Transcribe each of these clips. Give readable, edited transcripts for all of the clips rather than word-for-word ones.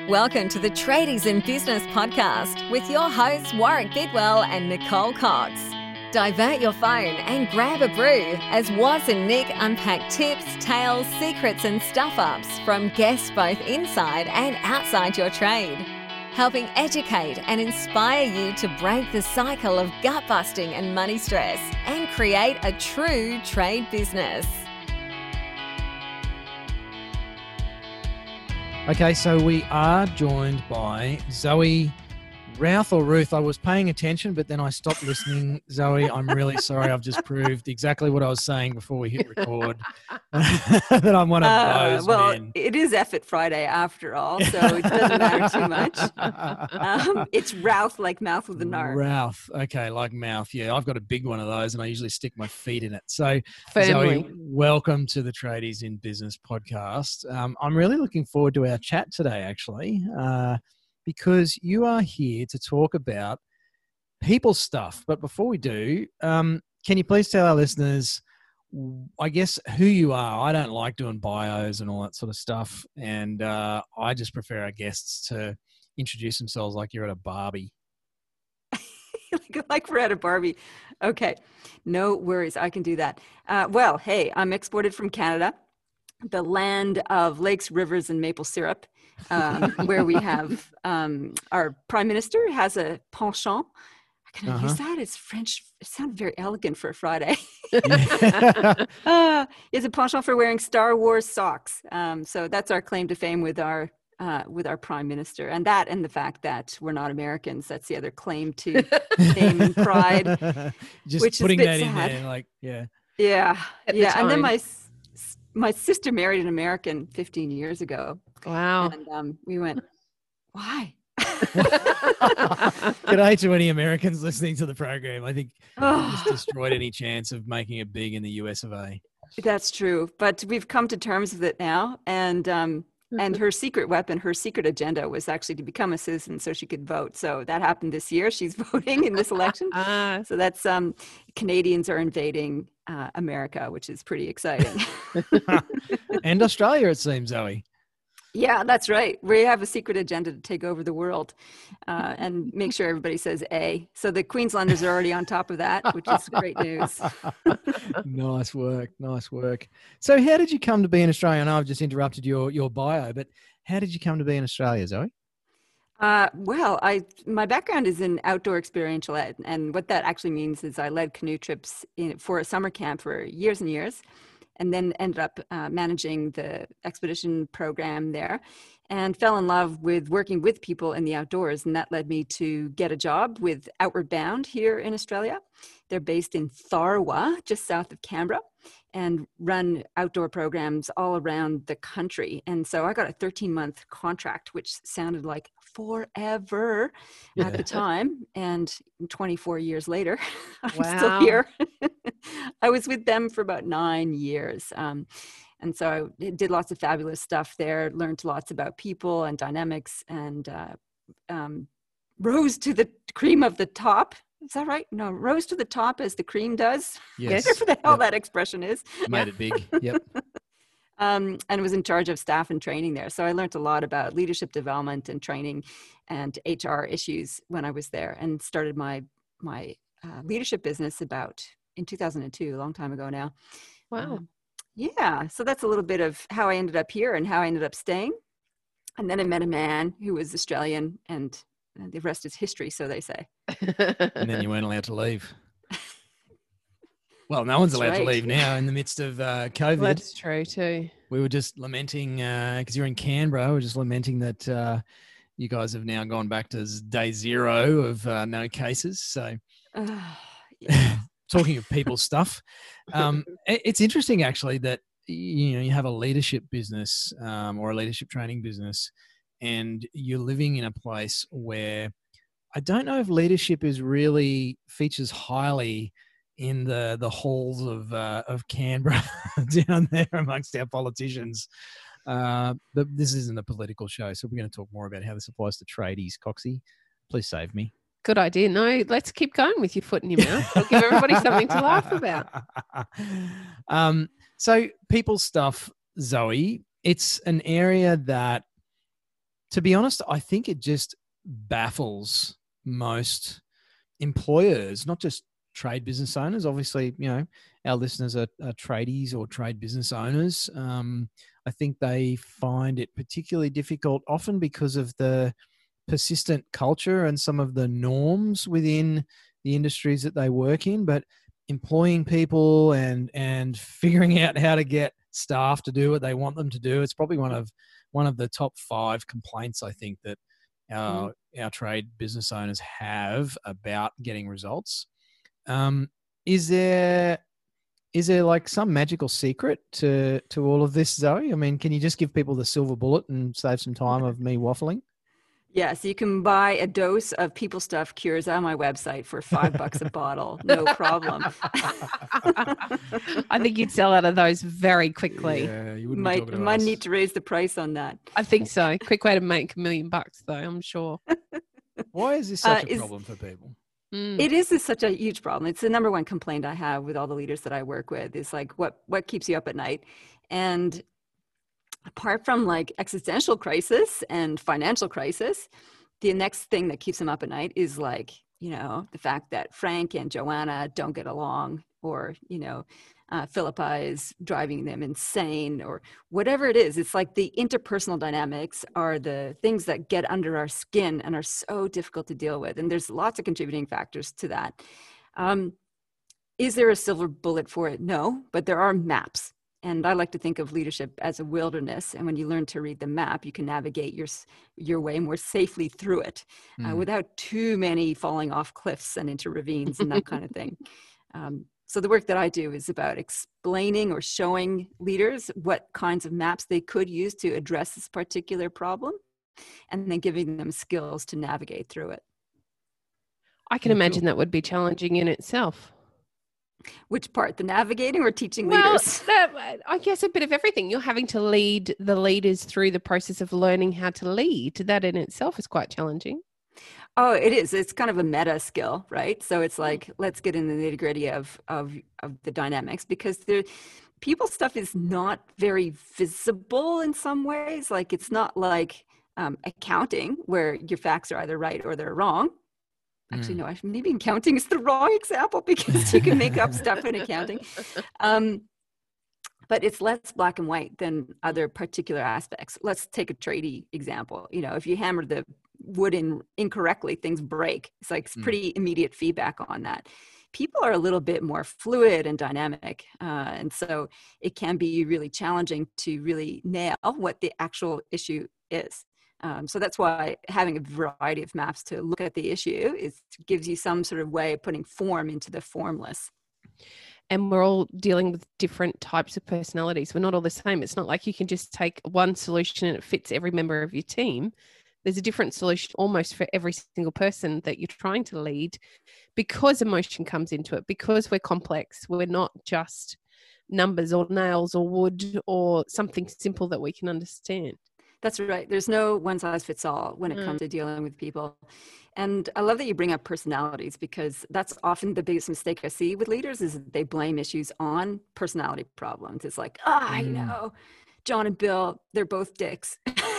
Welcome to the Tradies in Business podcast with your hosts Warwick Bidwell and Nicole Cox. Divert your phone and grab a brew as Waz and Nick unpack tips, tales, secrets and stuff-ups from guests both inside and outside your trade, helping educate and inspire you to break the cycle of gut-busting and money stress and create a true trade business. Okay, so we are joined by Zoe Routh or Ruth. I was paying attention, but then I stopped listening. Zoe, I'm really sorry. I've just proved exactly what I was saying before we hit record. That I'm one of those men. It is F-It Friday after all, so it doesn't matter too much. It's Routh, like mouth with an R. Routh. Okay, like mouth. Yeah, I've got a big one of those, and I usually stick my feet in it. So, Family. Zoe, welcome to the Tradies in Business podcast. I'm really looking forward to our chat today, actually. Because you are here to talk about people stuff. But before we do, can you please tell our listeners, I guess, who you are? I don't like doing bios and all that sort of stuff. And I just prefer our guests to introduce themselves like you're at a Barbie. like we're at a Barbie. Okay. No worries. I can do that. Well, hey, I'm exported from Canada, the land of lakes, rivers, and maple syrup. Where we have our prime minister has a penchant. Can I use that? It's French. It sounded very elegant for a Friday. It's a penchant for wearing Star Wars socks. So that's our claim to fame with our prime minister, and the fact that we're not Americans. That's the other claim to fame and pride. Just which putting is a bit that in sad. there, like yeah. time. And then my sister married an American 15 years ago. Wow. And we went, why? G'day to any Americans listening to the program. I think we just destroyed any chance of making it big in the US of A. That's true. But we've come to terms with it now. And her secret weapon, her secret agenda was actually to become a citizen so she could vote. So that happened this year. She's voting in this election. So that's Canadians are invading America, which is pretty exciting. And Australia, it seems, Zoe. Yeah, that's right. We have a secret agenda to take over the world and make sure everybody says A. So the Queenslanders are already on top of that, which is great news. Nice work. Nice work. So how did you come to be in Australia? I know I've just interrupted your bio, but how did you come to be in Australia, Zoe? Well, my background is in outdoor experiential ed. And what that actually means is I led canoe trips for a summer camp for years and years, and then ended up managing the expedition program there and fell in love with working with people in the outdoors. And that led me to get a job with Outward Bound here in Australia. They're based in Tharwa, just south of Canberra, and run outdoor programs all around the country. And so I got a 13-month contract, which sounded like forever at the time. And 24 years later, I'm still here. I was with them for about 9 years. And so I did lots of fabulous stuff there, learned lots about people and dynamics, and rose to the cream of the top. Is that right? No, rose to the top as the cream does. Yes. Whatever the hell that expression is. Made it big. Yep. And was in charge of staff and training there. So I learned a lot about leadership development and training and HR issues when I was there, and started my leadership business in 2002, a long time ago now. Wow. Yeah. So that's a little bit of how I ended up here and how I ended up staying. And then I met a man who was Australian, and the rest is history, so they say. And then you weren't allowed to leave. Well, no one's allowed to leave now in the midst of COVID. That's true too. We were just lamenting, because you're in Canberra, we were just lamenting that you guys have now gone back to day zero of no cases. So talking of people's stuff, it's interesting actually that, you have a leadership business or a leadership training business, and you're living in a place where I don't know if leadership is really features highly in the halls of Canberra down there amongst our politicians. But this isn't a political show, so we're going to talk more about how this applies to tradies. Coxie, please save me. Good idea. No, let's keep going with your foot in your mouth. I'll give everybody something to laugh about. So people stuff, Zoe, it's an area that to be honest, I think it just baffles most employers, not just trade business owners. Obviously, our listeners are tradies or trade business owners. I think they find it particularly difficult, often because of the persistent culture and some of the norms within the industries that they work in. But employing people and figuring out how to get staff to do what they want them to do, it's probably one of the top 5 complaints, I think, that our trade business owners have about getting results. Is there like some magical secret to all of this, Zoe? I mean, can you just give people the silver bullet and save some time of me waffling? Yes, you can buy a dose of People Stuff Cures on my website for $5 a bottle. No problem. I think you'd sell out of those very quickly. Yeah, you wouldn't might need to raise the price on that. I think so. Quick way to make $1 million though, I'm sure. Why is this such a problem for people? It is such a huge problem. It's the number one complaint I have with all the leaders that I work with is like, what keeps you up at night? And apart from like existential crisis and financial crisis, the next thing that keeps them up at night is like, the fact that Frank and Joanna don't get along, or, Philippa is driving them insane, or whatever it is. It's like the interpersonal dynamics are the things that get under our skin and are so difficult to deal with. And there's lots of contributing factors to that. Is there a silver bullet for it? No, but there are maps. And I like to think of leadership as a wilderness. And when you learn to read the map, you can navigate your way more safely through it without too many falling off cliffs and into ravines and that kind of thing. So the work that I do is about explaining or showing leaders what kinds of maps they could use to address this particular problem, and then giving them skills to navigate through it. I can imagine that would be challenging in itself. Which part, the navigating or teaching leaders? I guess a bit of everything. You're having to lead the leaders through the process of learning how to lead. That in itself is quite challenging. Oh, it is. It's kind of a meta skill, right? So it's like, let's get in the nitty gritty of the dynamics, because people stuff is not very visible in some ways. Like, it's not like accounting where your facts are either right or they're wrong. Actually, no, maybe accounting is the wrong example, because you can make up stuff in accounting. But it's less black and white than other particular aspects. Let's take a tradie example. If you hammer the wood in incorrectly, things break. It's like pretty immediate feedback on that. People are a little bit more fluid and dynamic. And so it can be really challenging to really nail what the actual issue is. So that's why having a variety of maps to look at the issue gives you some sort of way of putting form into the formless. And we're all dealing with different types of personalities. We're not all the same. It's not like you can just take one solution and it fits every member of your team. There's a different solution almost for every single person that you're trying to lead, because emotion comes into it, because we're complex. We're not just numbers or nails or wood or something simple that we can understand. That's right. There's no one size fits all when it comes to dealing with people. And I love that you bring up personalities, because that's often the biggest mistake I see with leaders is that they blame issues on personality problems. It's like, John and Bill, they're both dicks.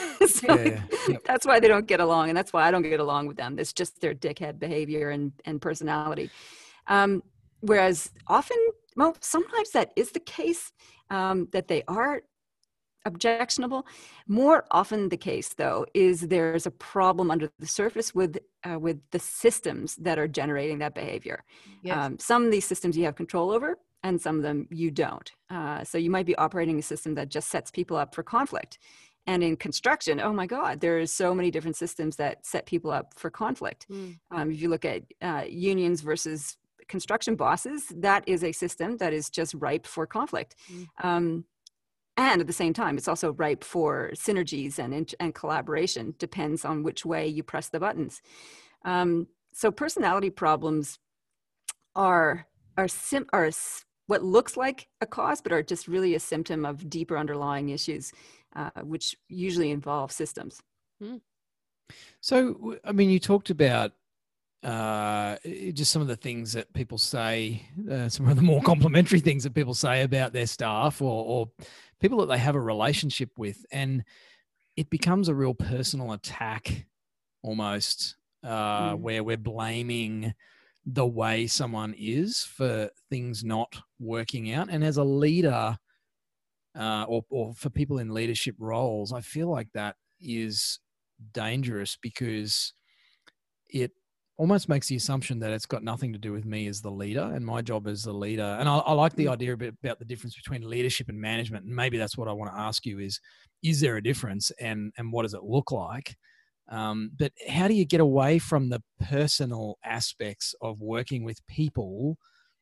That's why they don't get along. And that's why I don't get along with them. It's just their dickhead behavior and personality. Whereas sometimes that is the case, that they are objectionable. More often the case, though, is there's a problem under the surface with the systems that are generating that behavior. Yes. Some of these systems you have control over, and some of them you don't. So you might be operating a system that just sets people up for conflict. And in construction, oh my God, there's so many different systems that set people up for conflict. If you look at unions versus construction bosses, that is a system that is just ripe for conflict. And at the same time, it's also ripe for synergies and collaboration. Depends on which way you press the buttons. So personality problems are what looks like a cause, but are just really a symptom of deeper underlying issues, which usually involve systems. So, I mean, you talked about just some of the things that people say, some of the more complimentary things that people say about their staff or people that they have a relationship with. And it becomes a real personal attack almost, Mm. where we're blaming the way someone is for things not working out. And as a leader, or for people in leadership roles, I feel like that is dangerous because it almost makes the assumption that it's got nothing to do with me as the leader and my job as the leader. And I like the idea a bit about the difference between leadership and management. And maybe that's what I want to ask you is there a difference, and what does it look like? But how do you get away from the personal aspects of working with people?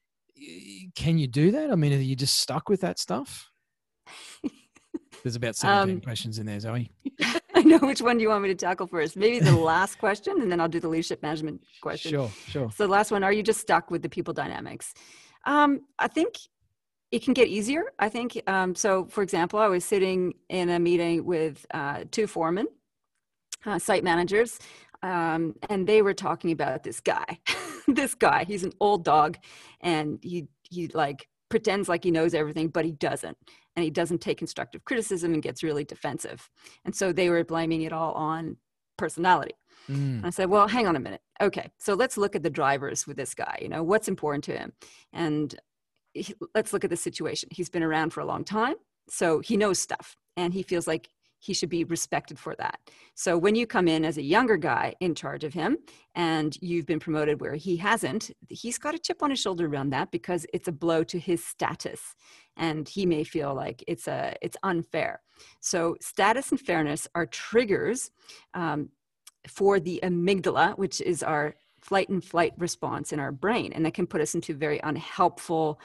Can you do that? I mean, are you just stuck with that stuff? There's about 17 questions in there, Zoe. I know. Which one do you want me to tackle first? Maybe the last question, and then I'll do the leadership management question. Sure. So the last one, are you just stuck with the people dynamics? I think it can get easier. I think, so for example, I was sitting in a meeting with 2 foremen, site managers, and they were talking about this guy. This guy, he's an old dog, and he like pretends like he knows everything, but he doesn't. And he doesn't take constructive criticism and gets really defensive. And so they were blaming it all on personality. And I said, well, hang on a minute. Okay, so let's look at the drivers with this guy. You know, what's important to him? And let's look at the situation. He's been around for a long time, so he knows stuff, and he feels like he should be respected for that. So when you come in as a younger guy in charge of him and you've been promoted where he hasn't, he's got a chip on his shoulder around that because it's a blow to his status. And he may feel like it's unfair. So status and fairness are triggers for the amygdala, which is our flight and flight response in our brain. And that can put us into very unhelpful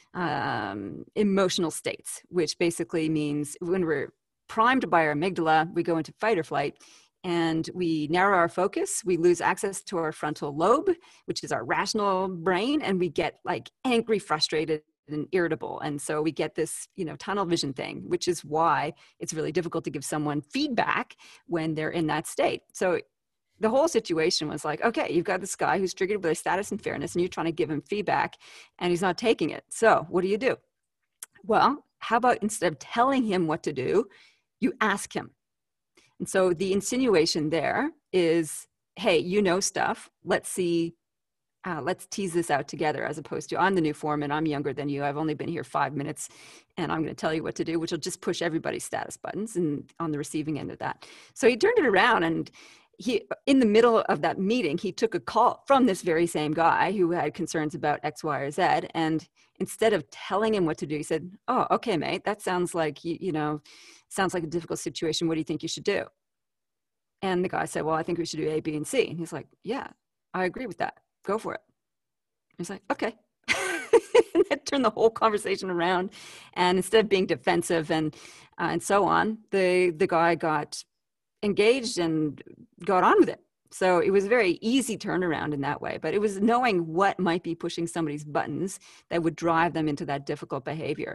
emotional states, which basically means when we're primed by our amygdala, we go into fight or flight, and we narrow our focus. We lose access to our frontal lobe, which is our rational brain, and we get like angry, frustrated, and irritable. And so we get this, tunnel vision thing, which is why it's really difficult to give someone feedback when they're in that state. So the whole situation was like, okay, you've got this guy who's triggered by status and fairness, and you're trying to give him feedback, and he's not taking it. So what do? Well, how about instead of telling him what to do, you ask him. And so the insinuation there is, hey, you know stuff. Let's see, let's tease this out together, as opposed to, I'm the new foreman, I'm younger than you, I've only been here 5 minutes, and I'm going to tell you what to do, which will just push everybody's status buttons and on the receiving end of that. So he turned it around, and he, in the middle of that meeting, he took a call from this very same guy who had concerns about X, Y, or Z. And instead of telling him what to do, he said, oh, okay, mate, that sounds like, sounds like a difficult situation. What do you think you should do? And the guy said, well, I think we should do A, B, and C. And he's like, yeah, I agree with that. Go for it. He's like, okay. And that turned the whole conversation around. And instead of being defensive and so on, the guy got engaged and got on with it. So it was a very easy turnaround in that way, but it was knowing what might be pushing somebody's buttons that would drive them into that difficult behavior.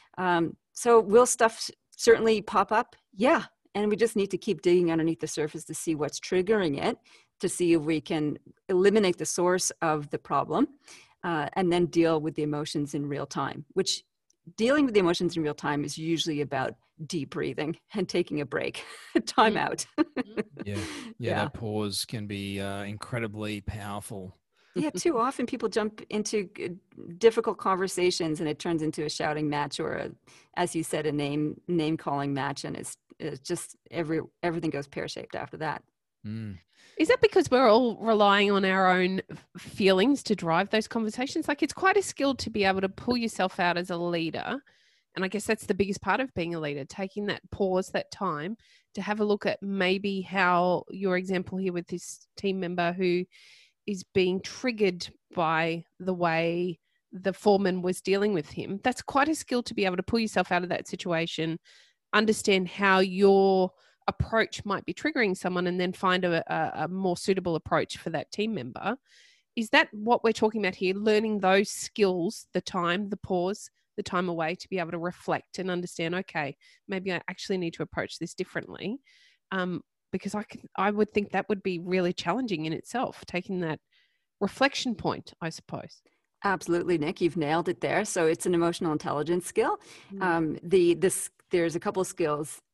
So will stuff certainly pop up? Yeah. And we just need to keep digging underneath the surface to see what's triggering it, to see if we can eliminate the source of the problem, and then deal with the emotions in real time, which dealing with the emotions in real time is usually about deep breathing and taking a break, time out. Yeah, that pause can be incredibly powerful. Yeah, too often people jump into difficult conversations and it turns into a shouting match or, as you said, a name calling match, and it's just everything goes pear-shaped after that. Is that because we're all relying on our own feelings to drive those conversations? Like, it's quite a skill to be able to pull yourself out as a leader. And I guess that's the biggest part of being a leader, taking that pause, that time to have a look at maybe how your example here with this team member who is being triggered by the way the foreman was dealing with him. That's quite a skill to be able to pull yourself out of that situation, understand how your approach might be triggering someone, and then find a more suitable approach for that team member. Is that what we're talking about here? Learning those skills, the time, the pause, the time away to be able to reflect and understand, okay, maybe I actually need to approach this differently. Because I would think that would be really challenging in itself, taking that reflection point, I suppose. Absolutely, Nick, you've nailed it there. So it's an emotional intelligence skill. There's a couple of skills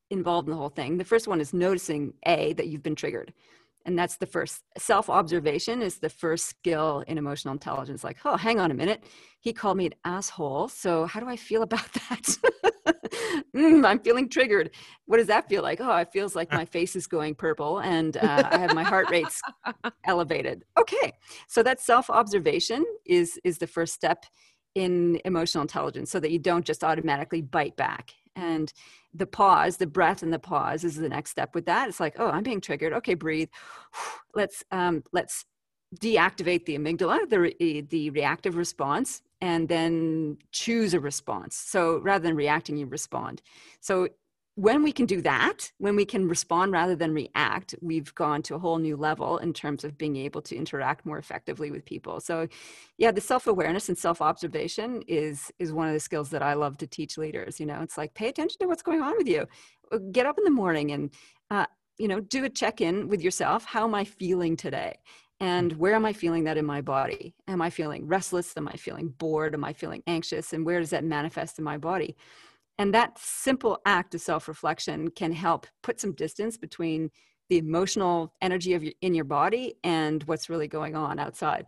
involved in the whole thing. The first one is noticing that you've been triggered. And that's the first. Self-observation is the first skill in emotional intelligence. Like, oh, hang on a minute. He called me an asshole. So how do I feel about that? I'm feeling triggered. What does that feel like? Oh, it feels like my face is going purple and I have my heart rates elevated. Okay. So that self-observation is the first step in emotional intelligence, so that you don't just automatically bite back. And the pause, the breath and the pause is the next step with that. It's like, oh, I'm being triggered. Okay, breathe. Let's deactivate the amygdala, the reactive response, and then choose a response. So rather than reacting, you respond. So when we can do that, when we can respond rather than react, we've gone to a whole new level in terms of being able to interact more effectively with people. So yeah, the self-awareness and self-observation is one of the skills that I love to teach leaders. You know, it's like, pay attention to what's going on with you. Get up in the morning and, do a check-in with yourself. How am I feeling today? And where am I feeling that in my body? Am I feeling restless? Am I feeling bored? Am I feeling anxious? And where does that manifest in my body? And that simple act of self-reflection can help put some distance between the emotional energy in your body and what's really going on outside.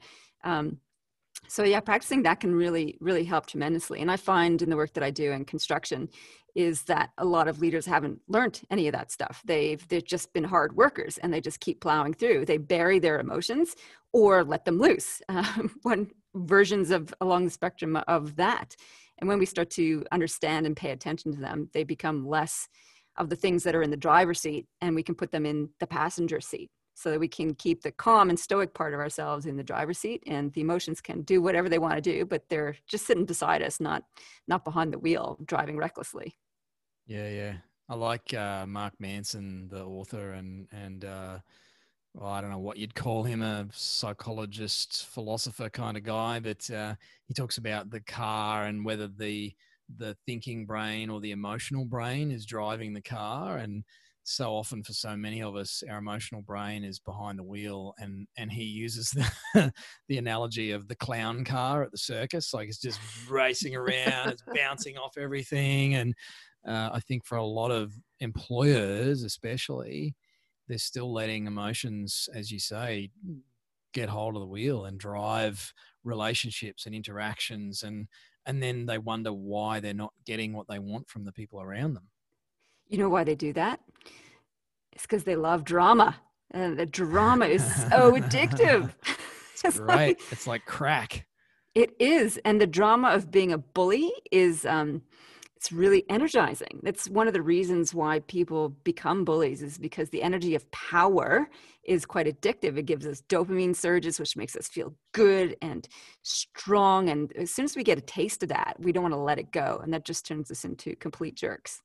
So yeah, practicing that can really, really help tremendously. And I find in the work that I do in construction is that a lot of leaders haven't learned any of that stuff. They've just been hard workers and they just keep plowing through. They bury their emotions or let them loose. One versions along the spectrum of that. And when we start to understand and pay attention to them, they become less of the things that are in the driver's seat, and we can put them in the passenger seat so that we can keep the calm and stoic part of ourselves in the driver's seat, and the emotions can do whatever they want to do, but they're just sitting beside us, not behind the wheel, driving recklessly. Yeah. I like Mark Manson, the author, and well, I don't know what you'd call him, a psychologist, philosopher kind of guy, but he talks about the car and whether the thinking brain or the emotional brain is driving the car. And so often for so many of us, our emotional brain is behind the wheel, and he uses the analogy of the clown car at the circus. Like, it's just racing around, it's bouncing off everything. And I think for a lot of employers, especially, they're still letting emotions, as you say, get hold of the wheel and drive relationships and interactions. And then they wonder why they're not getting what they want from the people around them. You know why they do that? It's because they love drama. And the drama is so addictive. It's right. It's like crack. It is. And the drama of being a bully is... it's really energizing. That's one of the reasons why people become bullies, is because the energy of power is quite addictive. It gives us dopamine surges, which makes us feel good and strong. And as soon as we get a taste of that, we don't want to let it go. And that just turns us into complete jerks.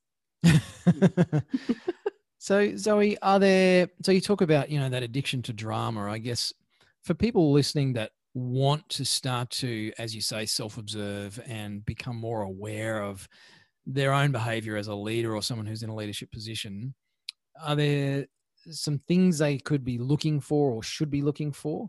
So Zoe, so you talk about, that addiction to drama. I guess for people listening that want to start to, as you say, self-observe and become more aware of their own behavior as a leader or someone who's in a leadership position, are there some things they could be looking for or should be looking for?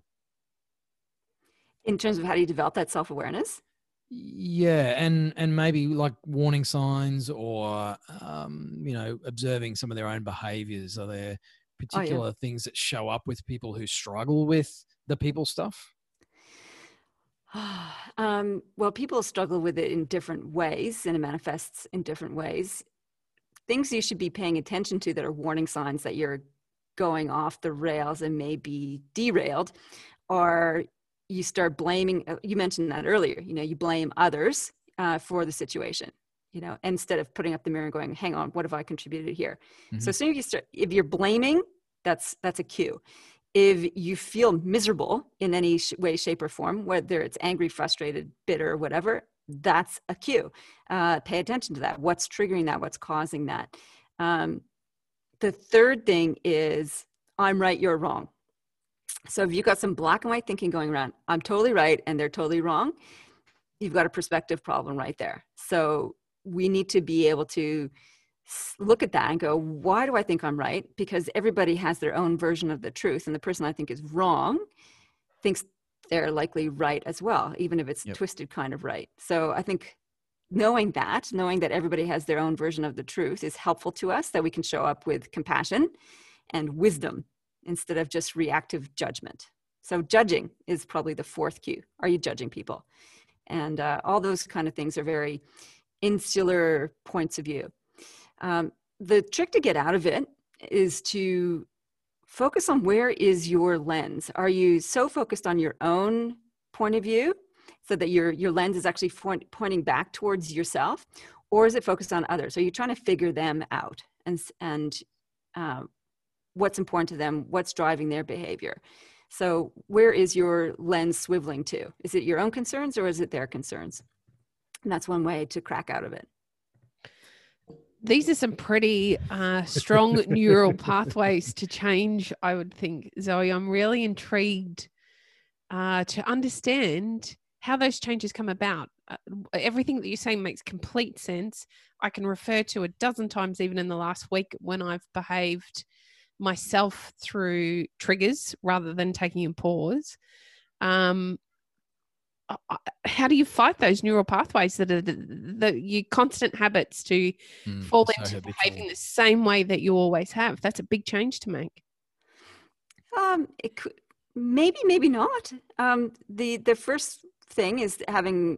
In terms of how do you develop that self-awareness? Yeah. And maybe like warning signs or, observing some of their own behaviors. Are there particular things that show up with people who struggle with the people stuff? Well, people struggle with it in different ways, and it manifests in different ways. Things you should be paying attention to that are warning signs that you're going off the rails and may be derailed, are you start blaming, you mentioned that earlier, you blame others for the situation, instead of putting up the mirror and going, hang on, what have I contributed here? Mm-hmm. So as soon as if you're blaming, that's a cue. If you feel miserable in any way, shape, or form, whether it's angry, frustrated, bitter, or whatever, that's a cue. Pay attention to that. What's triggering that? What's causing that? The third thing is, I'm right, you're wrong. So if you've got some black and white thinking going around, I'm totally right and they're totally wrong, you've got a perspective problem right there. So we need to be able to look at that and go, why do I think I'm right? Because everybody has their own version of the truth, and the person I think is wrong thinks they're likely right as well, even if it's twisted kind of right. So I think knowing that everybody has their own version of the truth is helpful to us, that we can show up with compassion and wisdom instead of just reactive judgment. So judging is probably the fourth cue. Are you judging people? And all those kind of things are very insular points of view. The trick to get out of it is to focus on where is your lens. Are you so focused on your own point of view so that your lens is actually pointing back towards yourself, or is it focused on others? Are you trying to figure them out and what's important to them, what's driving their behavior? So where is your lens swiveling to? Is it your own concerns or is it their concerns? And that's one way to crack out of it. These are some pretty strong neural pathways to change, I would think. Zoe, I'm really intrigued to understand how those changes come about. Everything that you're saying makes complete sense. I can refer to a dozen times, even in the last week, when I've behaved myself through triggers rather than taking a pause. How do you fight those neural pathways that are your constant habits to fall into behaving the same way that you always have? That's a big change to make. It could, maybe not. The first thing is having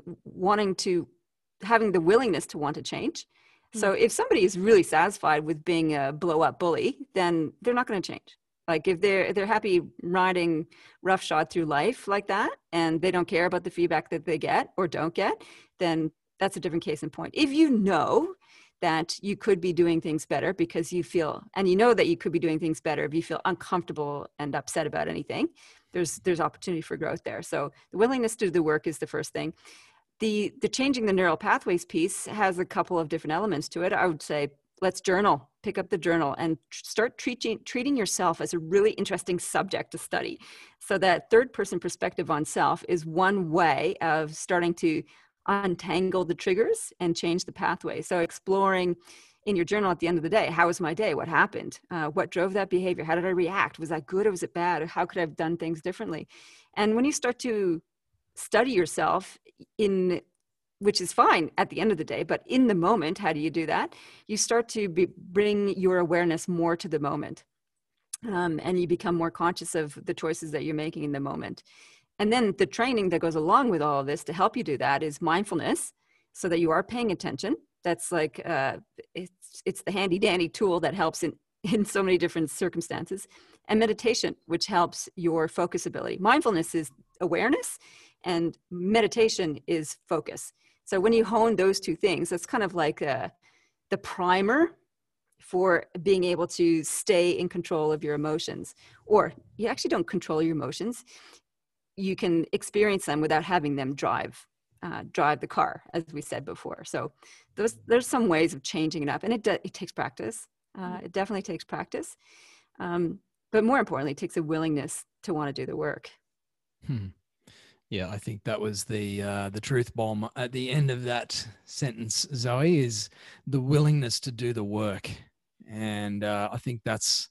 the willingness to want to change. So if somebody is really satisfied with being a blow up bully, then they're not going to change. Like if they're happy riding roughshod through life like that, and they don't care about the feedback that they get or don't get, then that's a different case in point. If you know that you could be doing things better because you feel, and you know that you could be doing things better if you feel uncomfortable and upset about anything, there's opportunity for growth there. So the willingness to do the work is the first thing. The changing the neural pathways piece has a couple of different elements to it. I would say, let's journal, pick up the journal and start treating yourself as a really interesting subject to study. So that third person perspective on self is one way of starting to untangle the triggers and change the pathway. So exploring in your journal at the end of the day, how was my day? What happened? What drove that behavior? How did I react? Was that good or was it bad? Or how could I have done things differently? And when you start to study yourself which is fine at the end of the day, but in the moment, how do you do that? You start to bring your awareness more to the moment, and you become more conscious of the choices that you're making in the moment. And then the training that goes along with all of this to help you do that is mindfulness, so that you are paying attention. That's like, it's the handy dandy tool that helps in so many different circumstances. And meditation, which helps your focus ability. Mindfulness is awareness, and meditation is focus. So when you hone those two things, that's kind of like the primer for being able to stay in control of your emotions. Or you actually don't control your emotions. You can experience them without having them drive the car, as we said before. So there's some ways of changing it up, and it takes practice. It definitely takes practice. But more importantly, it takes a willingness to want to do the work. Yeah, I think that was the truth bomb at the end of that sentence, Zoe, is the willingness to do the work. And I think that's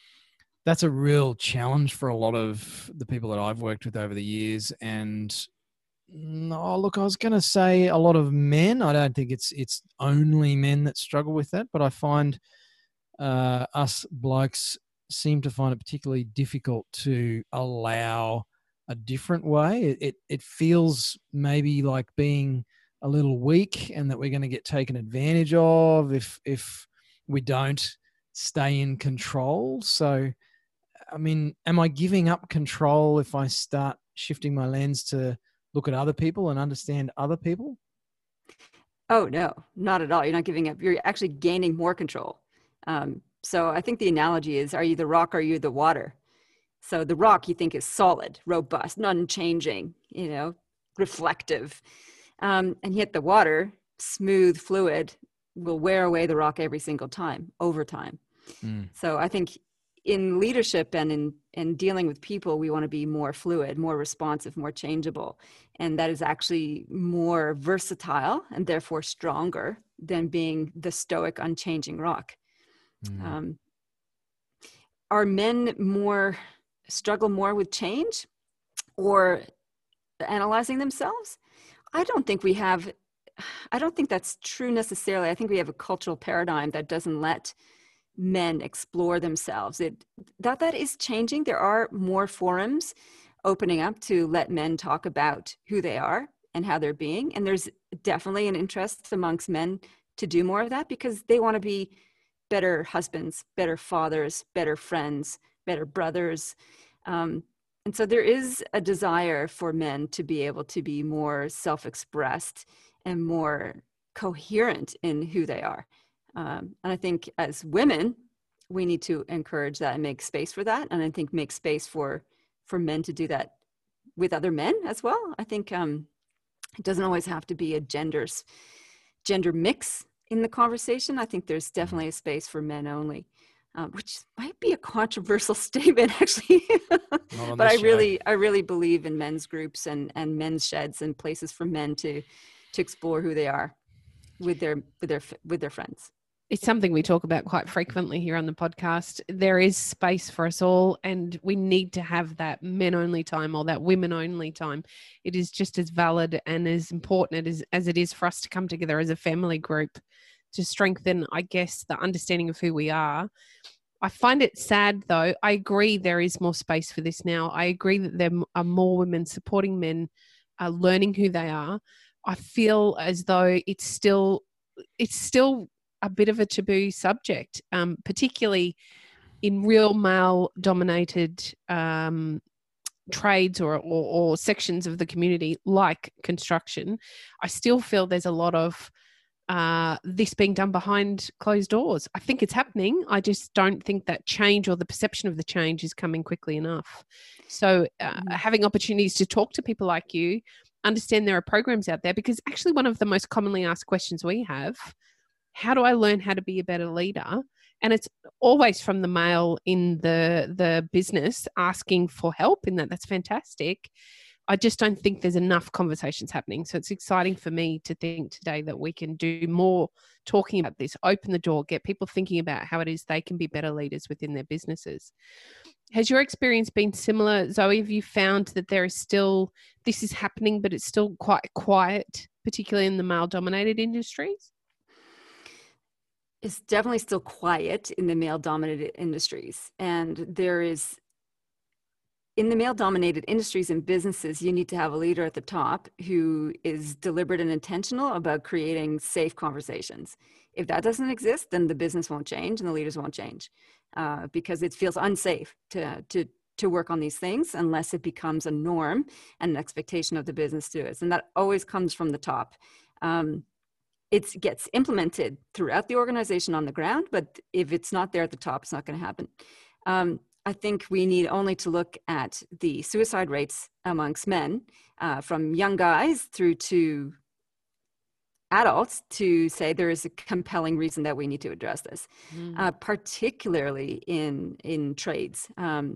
a real challenge for a lot of the people that I've worked with over the years. And look, I was going to say a lot of men. I don't think it's only men that struggle with that, but I find us blokes seem to find it particularly difficult to allow a different way. It feels maybe like being a little weak, and that we're going to get taken advantage of if we don't stay in control. So, I mean, am I giving up control if I start shifting my lens to look at other people and understand other people? Oh, no, not at all. You're not giving up. You're actually gaining more control. So I think the analogy is, are you the rock or are you the water? So the rock you think is solid, robust, unchanging, reflective. And yet the water, smooth, fluid, will wear away the rock every single time, over time. So I think in leadership and in dealing with people, we want to be more fluid, more responsive, more changeable. And that is actually more versatile and therefore stronger than being the stoic, unchanging rock. Are men struggle more with change or analyzing themselves? I don't think we have I don't think that's true necessarily. I think we have a cultural paradigm that doesn't let men explore themselves. That is changing. There are more forums opening up to let men talk about who they are and how they're being. And there's definitely an interest amongst men to do more of that because they want to be better husbands, better fathers, better friends, better brothers. And so there is a desire for men to be able to be more self-expressed and more coherent in who they are. And I think as women, we need to encourage that and make space for that. And I think make space for men to do that with other men as well. I think it doesn't always have to be a gender mix in the conversation. I think there's definitely a space for men only, which might be a controversial statement actually. But I really believe in men's groups and men's sheds and places for men to explore who they are with their friends. It's something we talk about quite frequently here on the podcast. There is space for us all, and we need to have that men only time or that women only time. It is just as valid and as important as it is for us to come together as a family group to strengthen, I guess, the understanding of who we are. I find it sad, though. I agree there is more space for this now. I agree that there are more women supporting men learning who they are. I feel as though it's still a bit of a taboo subject, particularly in real male-dominated trades or sections of the community like construction. I still feel there's a lot of this being done behind closed doors. I think it's happening. I just don't think that change or the perception of the change is coming quickly enough. So having opportunities to talk to people like you, understand there are programs out there, because actually one of the most commonly asked questions we have, how do I learn how to be a better leader? And it's always from the male in the business asking for help in that. That's fantastic. I just don't think there's enough conversations happening. So it's exciting for me to think today that we can do more talking about this, open the door, get people thinking about how it is they can be better leaders within their businesses. Has your experience been similar, Zoe? Have you found that there is still, this is happening, but it's still quite quiet, particularly in the male-dominated industries? It's definitely still quiet in the male-dominated industries. And there is, in the male-dominated industries and businesses, you need to have a leader at the top who is deliberate and intentional about creating safe conversations. If that doesn't exist, then the business won't change and the leaders won't change because it feels unsafe to work on these things unless it becomes a norm and an expectation of the business to do it. And that always comes from the top. It gets implemented throughout the organization on the ground, but if it's not there at the top, it's not going to happen. I think we need only to look at the suicide rates amongst men, from young guys through to adults, to say there is a compelling reason that we need to address this, particularly in trades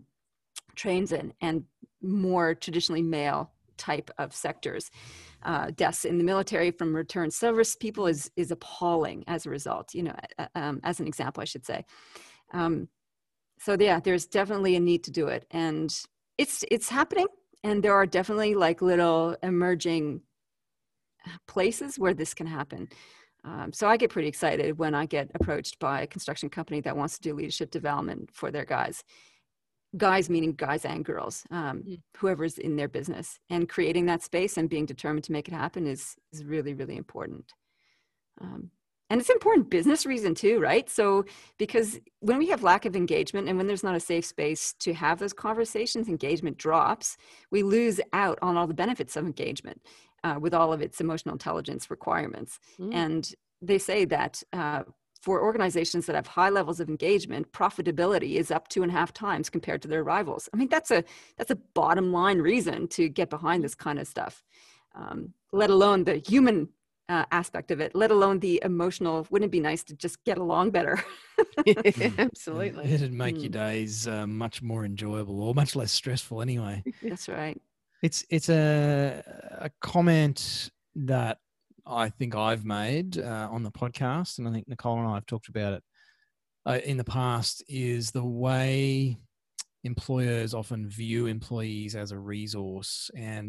and more traditionally male type of sectors. Deaths in the military from returned service people is appalling as a result, as an example, I should say. So yeah, there's definitely a need to do it, and it's happening. And there are definitely like little emerging places where this can happen. So I get pretty excited when I get approached by a construction company that wants to do leadership development for their guys. Guys meaning guys and girls, whoever's in their business, and creating that space and being determined to make it happen is really, really important. And it's an important business reason too, right? So because when we have lack of engagement and when there's not a safe space to have those conversations, engagement drops. We lose out on all the benefits of engagement with all of its emotional intelligence requirements. And they say that for organizations that have high levels of engagement, profitability is up 2.5 times compared to their rivals. I mean, that's a bottom line reason to get behind this kind of stuff, let alone the human aspect of it, let alone the emotional. Wouldn't it be nice to just get along better? Absolutely. It'd make your days much more enjoyable or much less stressful anyway. That's right. It's a comment that I think I've made on the podcast, and I think Nicole and I have talked about it in the past, is the way employers often view employees as a resource. And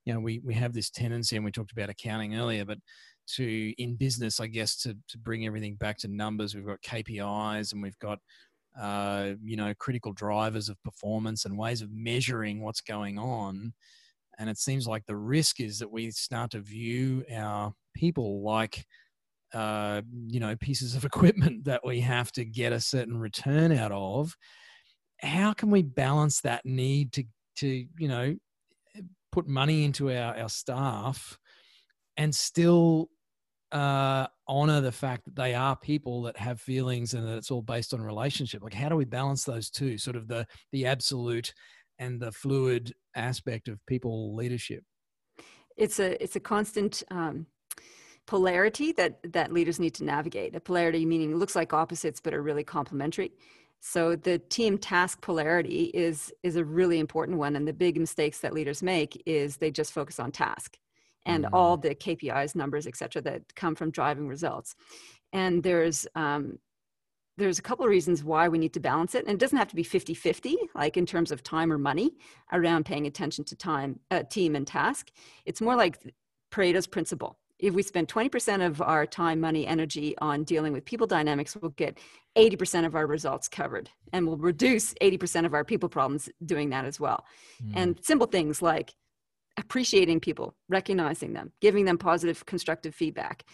we have this tendency, and we talked about accounting earlier, but in business, I guess, to bring everything back to numbers. We've got KPIs, and we've got critical drivers of performance and ways of measuring what's going on. And it seems like the risk is that we start to view our people like pieces of equipment that we have to get a certain return out of. How can we balance that need to put money into our staff and still honor the fact that they are people that have feelings and that it's all based on relationship? Like, how do we balance those two, sort of the absolute and the fluid aspect of people leadership? It's a constant polarity that leaders need to navigate. A polarity meaning it looks like opposites but are really complementary. So the team task polarity is a really important one. And the big mistakes that leaders make is they just focus on task and all the KPIs, numbers, et cetera, that come from driving results. And there's a couple of reasons why we need to balance it. And it doesn't have to be 50-50, like in terms of time or money around paying attention to time, team and task. It's more like Pareto's principle. If we spend 20% of our time, money, energy on dealing with people dynamics, we'll get 80% of our results covered, and we'll reduce 80% of our people problems doing that as well. And simple things like appreciating people, recognizing them, giving them positive, constructive feedback.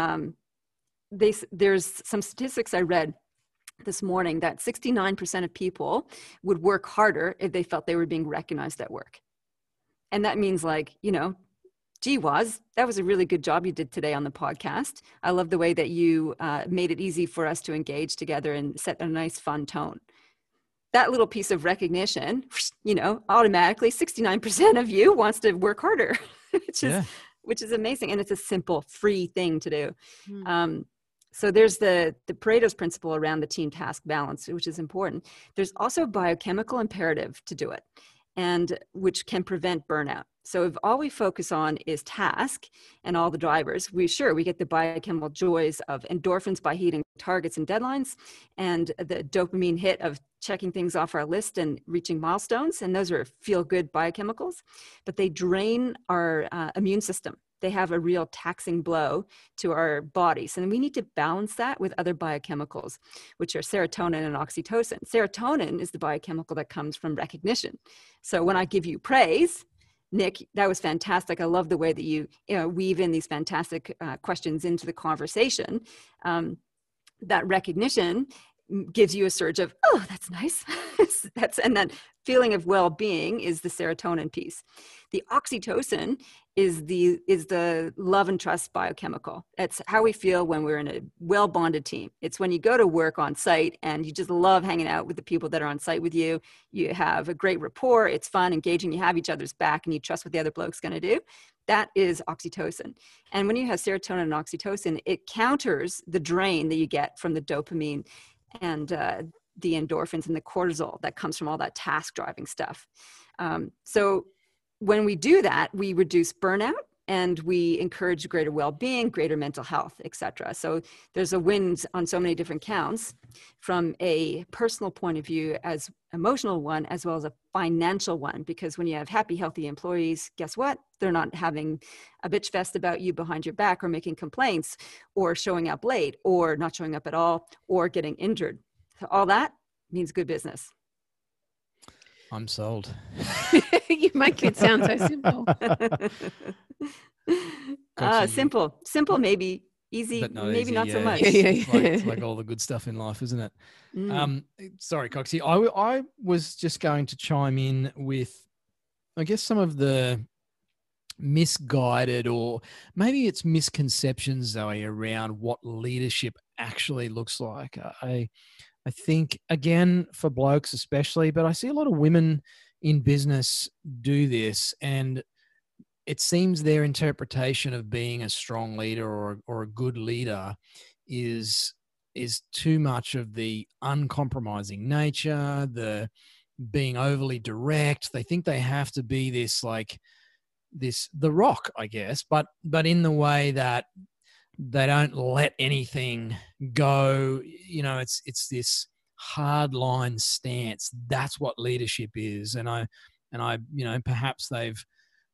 There's some statistics I read this morning that 69% of people would work harder if they felt they were being recognized at work. And that means, like, gee, Woz, that was a really good job you did today on the podcast. I love the way that you made it easy for us to engage together and set a nice, fun tone. That little piece of recognition, automatically 69% of you wants to work harder, which is amazing. And it's a simple, free thing to do. So there's the Pareto's principle around the team task balance, which is important. There's also a biochemical imperative to do it, and which can prevent burnout. So if all we focus on is task and all the drivers, we get the biochemical joys of endorphins by hitting targets and deadlines, and the dopamine hit of checking things off our list and reaching milestones. And those are feel-good biochemicals, but they drain our immune system. They have a real taxing blow to our bodies. And we need to balance that with other biochemicals, which are serotonin and oxytocin. Serotonin is the biochemical that comes from recognition. So when I give you praise, Nick, that was fantastic. I love the way that you weave in these fantastic questions into the conversation. That recognition gives you a surge of, oh, that's nice. And that feeling of well-being is the serotonin piece. The oxytocin is the love and trust biochemical. It's how we feel when we're in a well-bonded team. It's when you go to work on site and you just love hanging out with the people that are on site with you. You have a great rapport. It's fun, engaging. You have each other's back and you trust what the other bloke's going to do. That is oxytocin. And when you have serotonin and oxytocin, it counters the drain that you get from the dopamine and the endorphins and the cortisol that comes from all that task driving stuff. So when we do that, we reduce burnout and we encourage greater well-being, greater mental health, etc. So there's a win on so many different counts, from a personal point of view, as emotional one, as well as a financial one. Because when you have happy, healthy employees, guess what? They're not having a bitch fest about you behind your back, or making complaints, or showing up late, or not showing up at all, or getting injured. So all that means good business. I'm sold. You make it sound so simple. Simple, maybe. Easy, but maybe easy, not so much. It's like all the good stuff in life, isn't it? Sorry, Coxie. I was just going to chime in with, I guess, some of the misguided, or maybe it's misconceptions, Zoe, around what leadership actually looks like. I think, again, for blokes especially, but I see a lot of women in business do this, and it seems their interpretation of being a strong leader or a good leader is too much of the uncompromising nature, the being overly direct. They think they have to be the rock, I guess, but in the way that they don't let anything go. It's this hardline stance. That's what leadership is. And I perhaps they've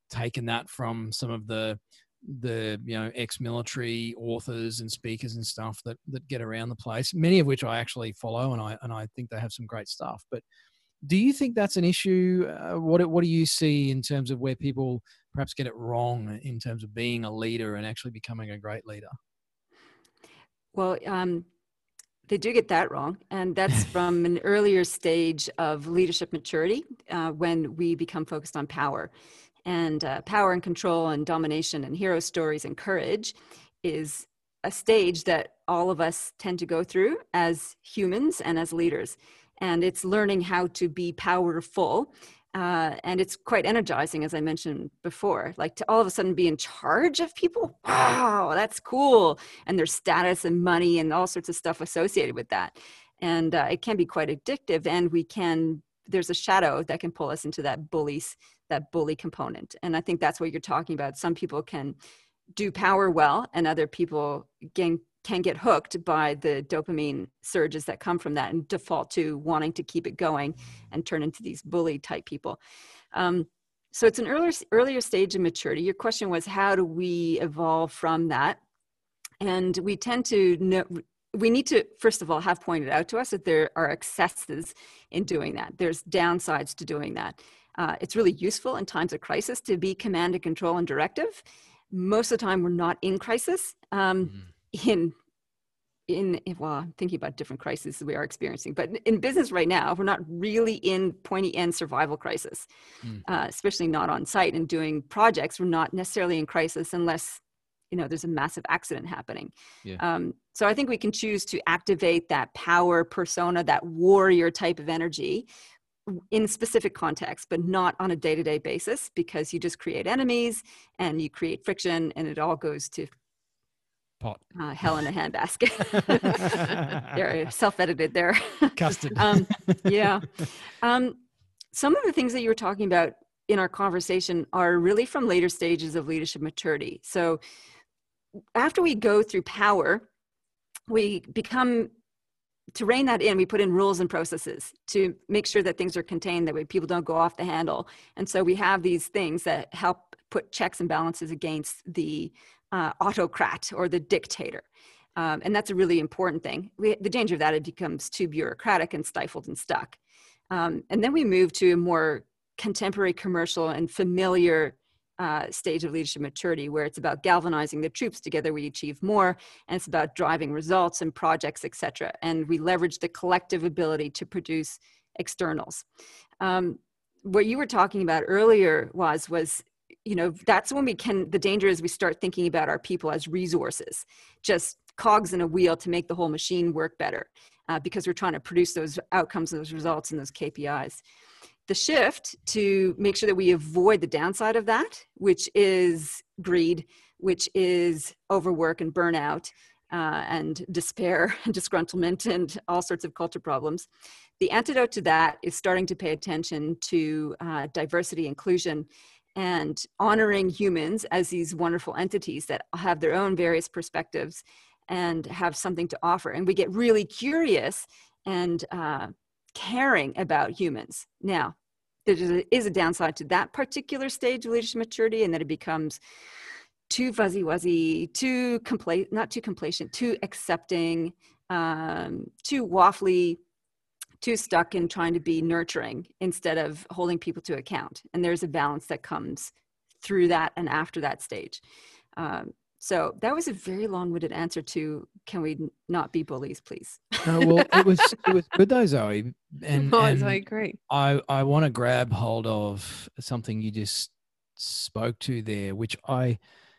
taken that from some of the ex-military authors and speakers and stuff that get around the place, many of which I actually follow, and I think they have some great stuff. But do you think that's an issue? What do you see in terms of where people perhaps get it wrong in terms of being a leader and actually becoming a great leader? Well, they do get that wrong. And that's from an earlier stage of leadership maturity when we become focused on power. And power and control and domination and hero stories and courage is a stage that all of us tend to go through as humans and as leaders. And it's learning how to be powerful. And it's quite energizing, as I mentioned before, like to all of a sudden be in charge of people. Wow, that's cool. And there's status and money and all sorts of stuff associated with that. And it can be quite addictive. And there's a shadow that can pull us into that bully component. And I think that's what you're talking about. Some people can do power well, and other people can get hooked by the dopamine surges that come from that and default to wanting to keep it going and turn into these bully type people. So it's an earlier stage of maturity. Your question was, how do we evolve from that? And we tend to know, we need to, first of all, have pointed out to us that there are excesses in doing that. There's downsides to doing that. It's really useful in times of crisis to be command and control and directive. Most of the time, we're not in crisis. Well, I'm thinking about different crises we are experiencing, but in business right now, we're not really in pointy end survival crisis, especially not on site and doing projects. We're not necessarily in crisis unless, there's a massive accident happening. Yeah. So I think we can choose to activate that power persona, that warrior type of energy in specific contexts, but not on a day-to-day basis, because you just create enemies and you create friction and it all goes to pot. Hell in a handbasket. They're self-edited there. Custard. Yeah. Some of the things that you were talking about in our conversation are really from later stages of leadership maturity. So after we go through power, we become, to rein that in, we put in rules and processes to make sure that things are contained, that way people don't go off the handle. And so we have these things that help put checks and balances against the autocrat or the dictator. And that's a really important thing. The danger of that, it becomes too bureaucratic and stifled and stuck. And then we move to a more contemporary, commercial, and familiar stage of leadership maturity, where it's about galvanizing the troops. Together we achieve more, and it's about driving results and projects, etc. And we leverage the collective ability to produce externals. What you were talking about earlier was that's when the danger is we start thinking about our people as resources, just cogs in a wheel to make the whole machine work better, because we're trying to produce those outcomes, those results, and those KPIs. The shift to make sure that we avoid the downside of that, which is greed, which is overwork and burnout, and despair and disgruntlement and all sorts of culture problems. The antidote to that is starting to pay attention to diversity, inclusion, and honoring humans as these wonderful entities that have their own various perspectives and have something to offer. And we get really curious and caring about humans. Now, there is a downside to that particular stage of leadership maturity, and that it becomes too fuzzy-wuzzy, not too complacent, too accepting, too waffly, too stuck in trying to be nurturing instead of holding people to account. And there's a balance that comes through that and after that stage. So that was a very long-winded answer to, can we not be bullies, please? Well, it was good though, Zoe. And I agree. I want to grab hold of something you just spoke to there, which I'm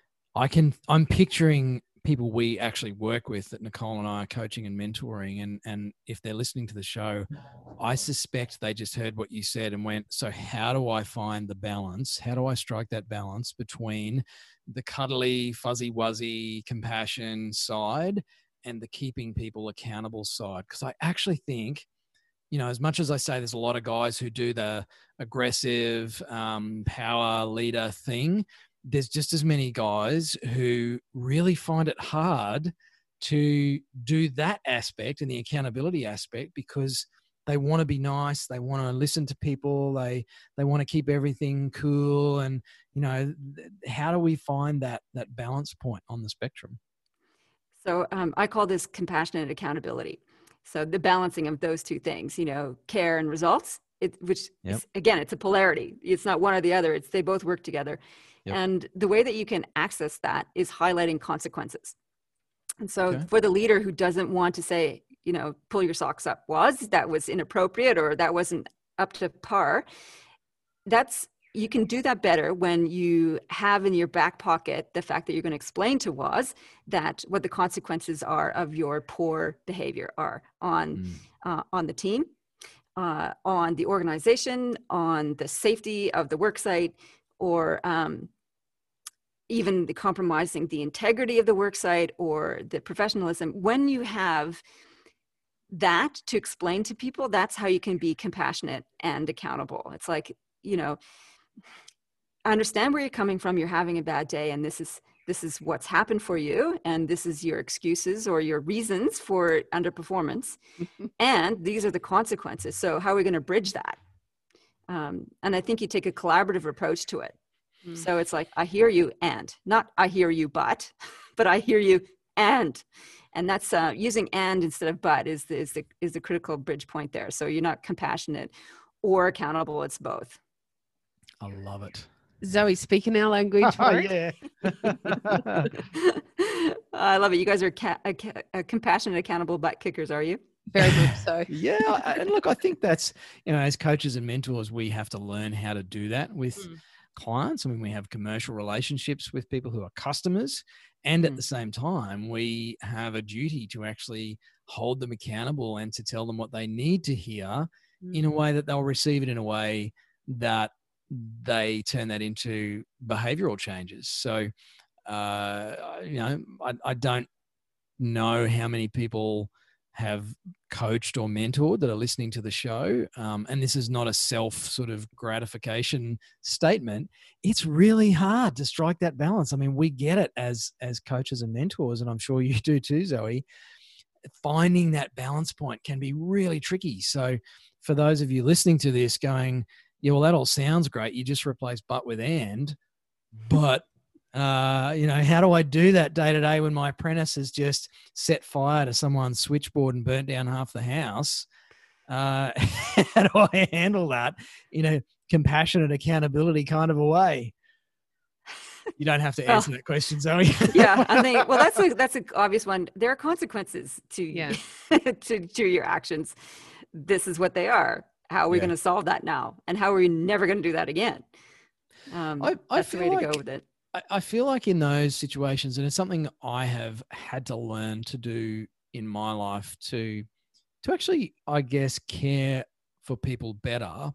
picturing people we actually work with that Nicole and I are coaching and mentoring. And if they're listening to the show, I suspect they just heard what you said and went, so how do I find the balance? How do I strike that balance between the cuddly, fuzzy-wuzzy compassion side and the keeping people accountable side? Because I actually think, as much as I say there's a lot of guys who do the aggressive power leader thing, there's just as many guys who really find it hard to do that aspect and the accountability aspect, because they want to be nice. They want to listen to people. They want to keep everything cool. And, how do we find that balance point on the spectrum? So I call this compassionate accountability. So the balancing of those two things, care and results, which is, again, it's a polarity. It's not one or the other. They both work together. Yep. And the way that you can access that is highlighting consequences. And so for the leader who doesn't want to say, pull your socks up, that was inappropriate or that wasn't up to par, you can do that better when you have in your back pocket the fact that you're going to explain to Woz that what the consequences are of your poor behavior are on the team, on the organization, on the safety of the worksite, or even the compromising the integrity of the worksite or the professionalism. When you have that to explain to people, that's how you can be compassionate and accountable. It's like, I understand where you're coming from. You're having a bad day, and this is what's happened for you, and this is your excuses or your reasons for underperformance, and these are the consequences. So how are we going to bridge that? And I think you take a collaborative approach to it. So it's like, I hear you, and not I hear you, but I hear you, and that's using and instead of but is the critical bridge point there. So you're not compassionate or accountable; it's both. I love it. Zoe, speaking our language. Yeah. I love it. You guys are compassionate, accountable butt kickers, are you? Very much so. Yeah. And look, I think that's, as coaches and mentors, we have to learn how to do that with clients. I mean, we have commercial relationships with people who are customers. And at the same time, we have a duty to actually hold them accountable and to tell them what they need to hear in a way that they'll receive it in a way that they turn that into behavioral changes. So, I don't know how many people have coached or mentored that are listening to the show. And this is not a self sort of gratification statement. It's really hard to strike that balance. I mean, we get it as coaches and mentors, and I'm sure you do too, Zoe. Finding that balance point can be really tricky. So for those of you listening to this going, yeah, well, that all sounds great. You just replace but with and, but how do I do that day to day when my apprentice has just set fire to someone's switchboard and burnt down half the house? How do I handle that in a compassionate accountability kind of a way? You don't have to answer that question, Zoe. Yeah, I think, well, that's an obvious one. There are consequences to to your actions. This is what they are. How are we going to solve that now? And how are we never going to do that again? That's the way to go with it. I feel like in those situations, and it's something I have had to learn to do in my life to actually, I guess, care for people better,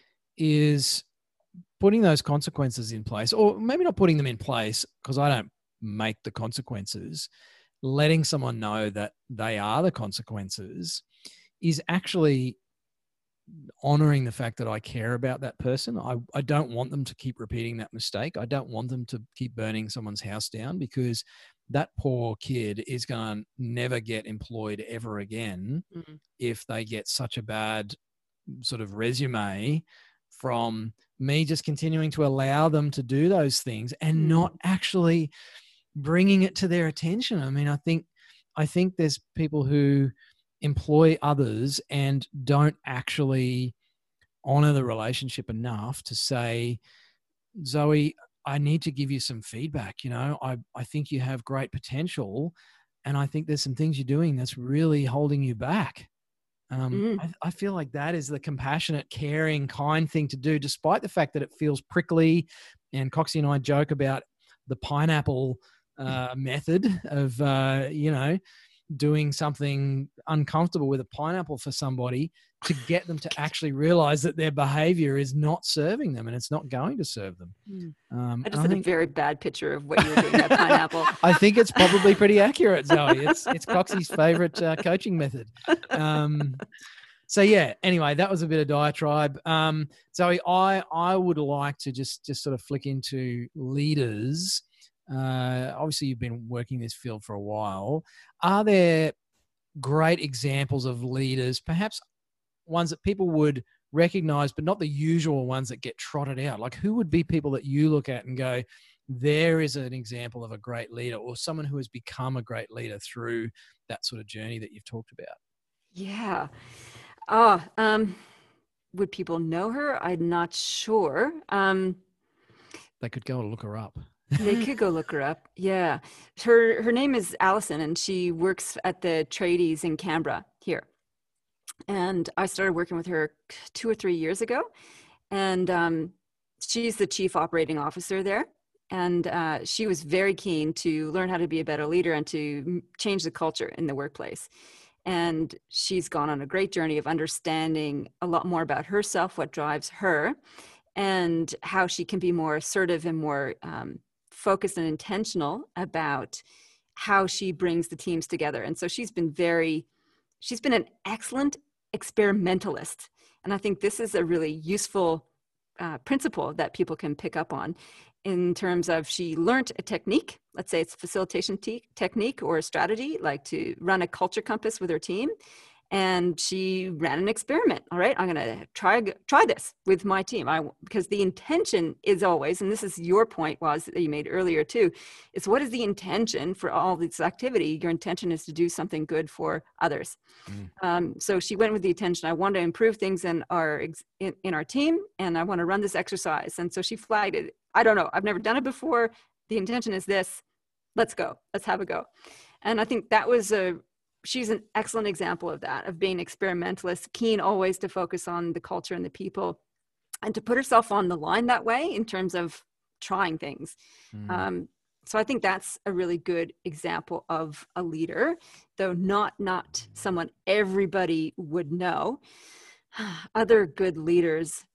is putting those consequences in place, or maybe not putting them in place because I don't make the consequences. Letting someone know that they are the consequences is actually honoring the fact that I care about that person. I don't want them to keep repeating that mistake. I don't want them to keep burning someone's house down, because that poor kid is going to never get employed ever again if they get such a bad sort of resume from me just continuing to allow them to do those things and not actually bringing it to their attention. I mean, I think there's people who employ others and don't actually honor the relationship enough to say, Zoe, I need to give you some feedback. I think you have great potential, and I think there's some things you're doing that's really holding you back. I feel like that is the compassionate, caring, kind thing to do, despite the fact that it feels prickly. And Coxie and I joke about the pineapple method of, doing something uncomfortable with a pineapple for somebody to get them to actually realize that their behavior is not serving them and it's not going to serve them. I just had a very bad picture of what you were doing at pineapple. I think it's probably pretty accurate, Zoe. It's Coxie's favorite coaching method. So yeah, anyway, that was a bit of diatribe. Zoe, I would like to just sort of flick into leaders. Obviously you've been working this field for a while. Are there great examples of leaders, perhaps ones that people would recognize, but not the usual ones that get trotted out? Like, who would be people that you look at and go, there is an example of a great leader, or someone who has become a great leader through that sort of journey that you've talked about? Yeah. Would people know her? I'm not sure. They could go and look her up. They could go look her up. Yeah. Her name is Allison, and she works at the Tradies in Canberra here. And I started working with her 2 or 3 years ago. And she's the chief operating officer there. And she was very keen to learn how to be a better leader and to change the culture in the workplace. And she's gone on a great journey of understanding a lot more about herself, what drives her, and how she can be more assertive and more focused and intentional about how she brings the teams together. And so she's been an excellent experimentalist. And I think this is a really useful principle that people can pick up on, in terms of, she learned a technique, let's say it's a facilitation technique or a strategy, like to run a culture compass with her team. And she ran an experiment. All right, I'm going to try this with my team. Because the intention is always, and this is your point, was that you made earlier too, is what is the intention for all this activity? Your intention is to do something good for others. So she went with the intention, I want to improve things in our team, and I want to run this exercise. And so she flagged it. I don't know, I've never done it before. The intention is this. Let's go. Let's have a go. And I think she's an excellent example of that, of being experimentalist, keen always to focus on the culture and the people, and to put herself on the line that way in terms of trying things. So I think that's a really good example of a leader, though not someone everybody would know. Other good leaders,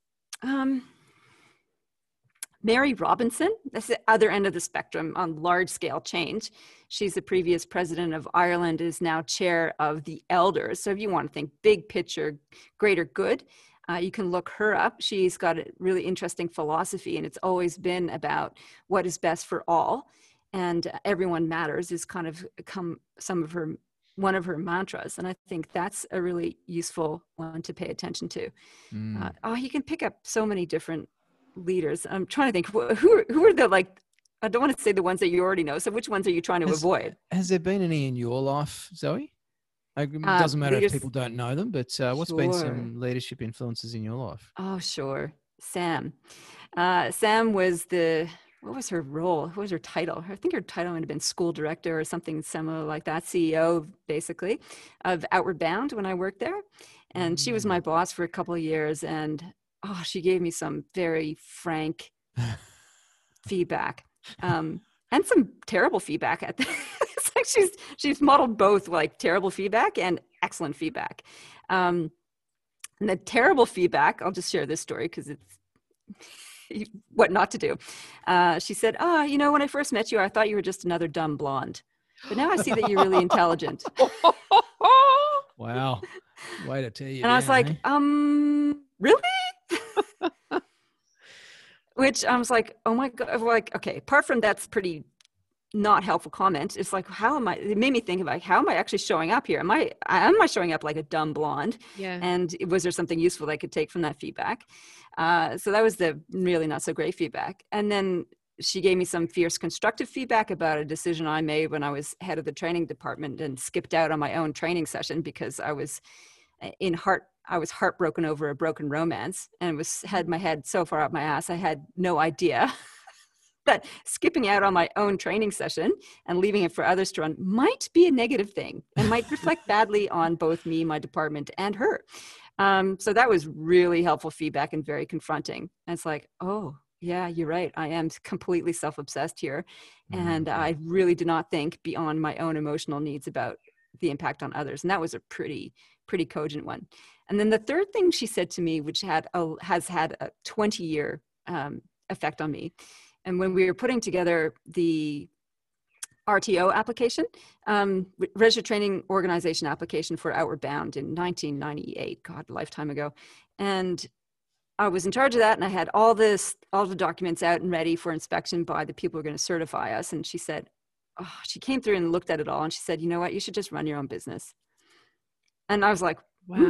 Mary Robinson, that's the other end of the spectrum on large scale change. She's the previous president of Ireland, is now chair of the elders. So if you want to think big picture, greater good, you can look her up. She's got a really interesting philosophy, and it's always been about what is best for all. And everyone matters is kind of one of her mantras. And I think that's a really useful one to pay attention to. You can pick up so many different leaders. I'm trying to think who are the, like, I don't want to say the ones that you already know. So which ones are you trying to avoid? Has there been any in your life, Zoe? It doesn't matter if people don't know them, but what's been some leadership influences in your life? Oh, sure. Sam. Sam was what was her role? What was her title? I think her title might have been school director or something similar like that, CEO, basically, of Outward Bound when I worked there. And she was my boss for a couple of years. And she gave me some very frank feedback, and some terrible feedback. It's like she's modeled both, like, terrible feedback and excellent feedback. And the terrible feedback, I'll just share this story because it's what not to do. She said, when I first met you, I thought you were just another dumb blonde, but now I see that you're really intelligent. Wow. Way to tell you. And I was like, really? Which I was like, oh my God, like, okay, apart from that's pretty not helpful comment, it's like, it made me think about, how am I actually showing up here? Am I showing up like a dumb blonde? Yeah. And was there something useful I could take from that feedback? So that was the really not so great feedback. And then she gave me some fierce constructive feedback about a decision I made when I was head of the training department and skipped out on my own training session because I was heartbroken over a broken romance and had my head so far up my ass. I had no idea that skipping out on my own training session and leaving it for others to run might be a negative thing and might reflect badly on both me, my department, and her. So that was really helpful feedback and very confronting. And it's like, oh yeah, you're right. I am completely self-obsessed here. And I really do not think beyond my own emotional needs about the impact on others. And that was a pretty cogent one. And then the third thing she said to me, which has had a 20-year effect on me. And when we were putting together the RTO application, Registered Training Organization application for Outward Bound in 1998, God, a lifetime ago. And I was in charge of that, and I had all the documents out and ready for inspection by the people who are going to certify us. And she said, she came through and looked at it all, and she said, you know what, you should just run your own business. And I was like, wow.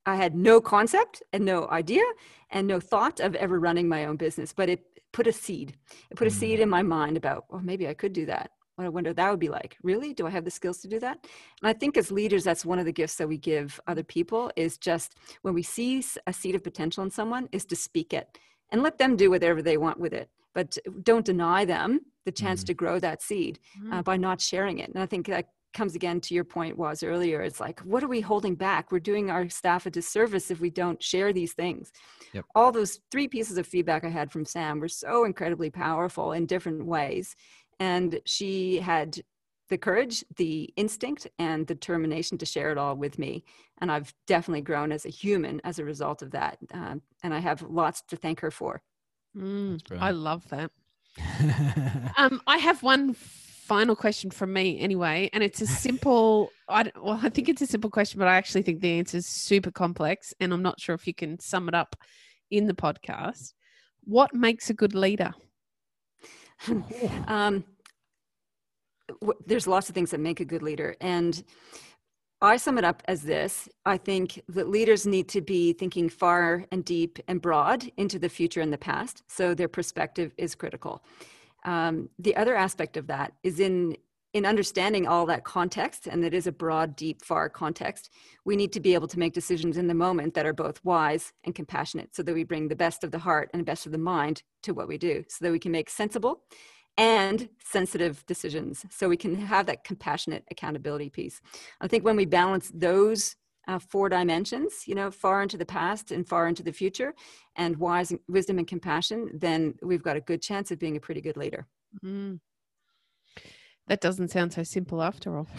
I had no concept and no idea and no thought of ever running my own business, but it put a seed. It put a seed in my mind about, oh, maybe I could do that. I wonder what that would be like. Really? Do I have the skills to do that? And I think as leaders, that's one of the gifts that we give other people, is just when we see a seed of potential in someone, is to speak it and let them do whatever they want with it. But don't deny them the chance to grow that seed by not sharing it. And I think that comes again to your point was earlier. It's like, what are we holding back? We're doing our staff a disservice if we don't share these things. Yep. All those 3 pieces of feedback I had from Sam were so incredibly powerful in different ways. And she had the courage, the instinct, and the determination to share it all with me. And I've definitely grown as a human as a result of that. And I have lots to thank her for. I love that. I have one final question from me anyway, and it's a simple, I think it's a simple question, but I actually think the answer is super complex, and I'm not sure if you can sum it up in the podcast. What makes a good leader? There's lots of things that make a good leader, and I sum it up as this. I think that leaders need to be thinking far and deep and broad into the future and the past, so their perspective is critical. The other aspect of that is in understanding all that context, and that is a broad, deep, far context. We need to be able to make decisions in the moment that are both wise and compassionate, so that we bring the best of the heart and the best of the mind to what we do, so that we can make sensible and sensitive decisions, so we can have that compassionate accountability piece. I think when we balance those 4 dimensions, far into the past and far into the future, and wisdom and compassion, then we've got a good chance of being a pretty good leader. That doesn't sound so simple after all.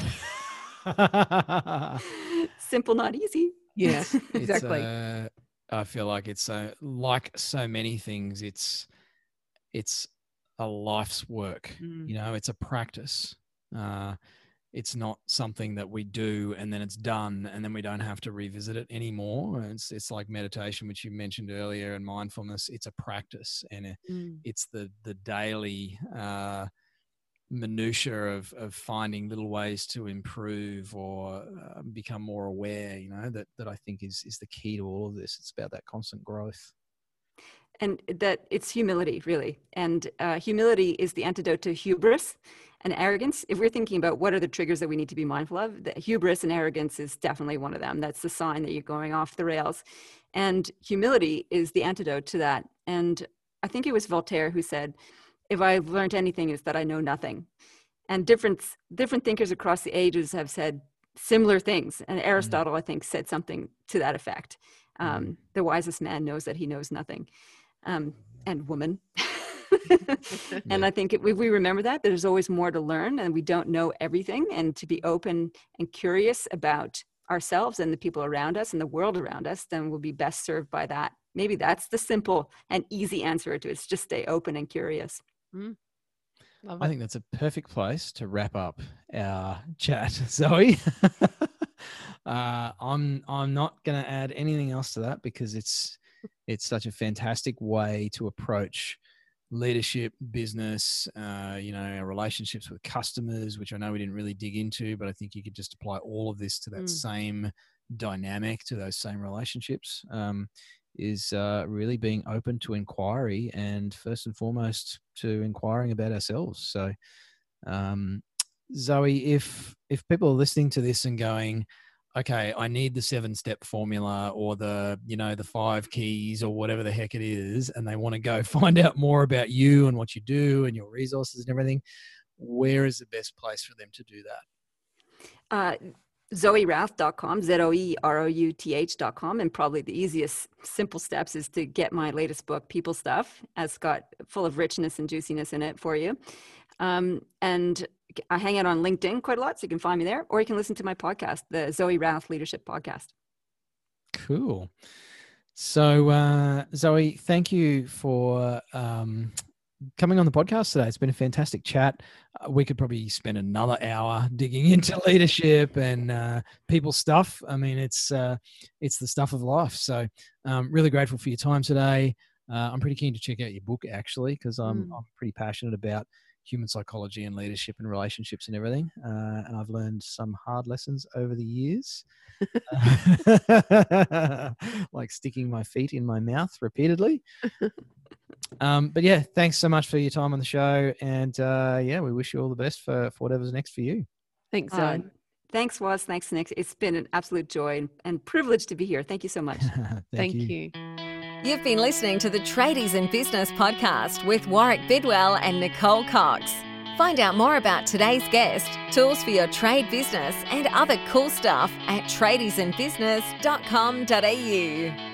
Simple, not easy. Yeah, exactly. I feel like it's like so many things. It's a life's work. It's a practice. It's not something that we do and then it's done and then we don't have to revisit it anymore. It's like meditation, which you mentioned earlier, and mindfulness. It's a practice, and it's the daily minutiae of finding little ways to improve or become more aware. That I think is the key to all of this. It's about that constant growth. And that it's humility, really. And humility is the antidote to hubris and arrogance. If we're thinking about what are the triggers that we need to be mindful of, the hubris and arrogance is definitely one of them. That's the sign that you're going off the rails. And humility is the antidote to that. And I think it was Voltaire who said, if I've learned anything, it's that I know nothing. And different thinkers across the ages have said similar things. And Aristotle, I think, said something to that effect. The wisest man knows that he knows nothing. And woman. And I think if we remember that, there's always more to learn, and we don't know everything, and to be open and curious about ourselves and the people around us and the world around us, then we'll be best served by that. Maybe that's the simple and easy answer to it. It's just stay open and curious. I think that's a perfect place to wrap up our chat, Zoe. I'm not going to add anything else to that, because it's such a fantastic way to approach leadership, business, our relationships with customers, which I know we didn't really dig into, but I think you could just apply all of this to that same dynamic, to those same relationships, is really being open to inquiry, and first and foremost to inquiring about ourselves. So, Zoe, if people are listening to this and going, okay, I need the 7-step formula or the 5 keys or whatever the heck it is, and they want to go find out more about you and what you do and your resources and everything, where is the best place for them to do that? ZoeRouth.com, ZoeRouth.com. And probably the easiest simple steps is to get my latest book, People Stuff. It's got full of richness and juiciness in it for you. And I hang out on LinkedIn quite a lot, so you can find me there, or you can listen to my podcast, the Zoe Routh Leadership Podcast. Cool. So, Zoe, thank you for coming on the podcast today. It's been a fantastic chat. We could probably spend another hour digging into leadership and people stuff. I mean, it's the stuff of life. So, really grateful for your time today. I'm pretty keen to check out your book, actually, because I'm pretty passionate about human psychology and leadership and relationships and everything. And I've learned some hard lessons over the years, like sticking my feet in my mouth repeatedly. But yeah, thanks so much for your time on the show. And yeah, we wish you all the best for whatever's next for you. Thanks, Zoe. Thanks, Woz. Thanks, Nick. It's been an absolute joy and privilege to be here. Thank you so much. Thank you. You've been listening to the Tradies in Business podcast with Warwick Bidwell and Nicole Cox. Find out more about today's guest, tools for your trade business, and other cool stuff at tradiesinbusiness.com.au.